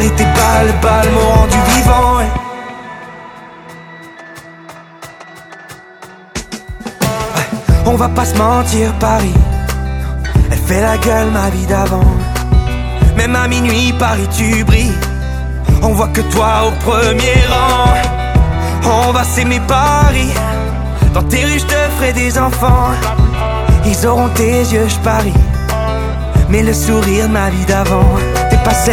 Paris, tes balles m'ont rendu vivant, ouais. On va pas se mentir, Paris, elle fait la gueule ma vie d'avant. Même à minuit, Paris, tu brilles. On voit que toi au premier rang. On va s'aimer, Paris. Dans tes rues, je te ferai des enfants. Ils auront tes yeux, je parie. Mais le sourire de ma vie d'avant. T'es pas celle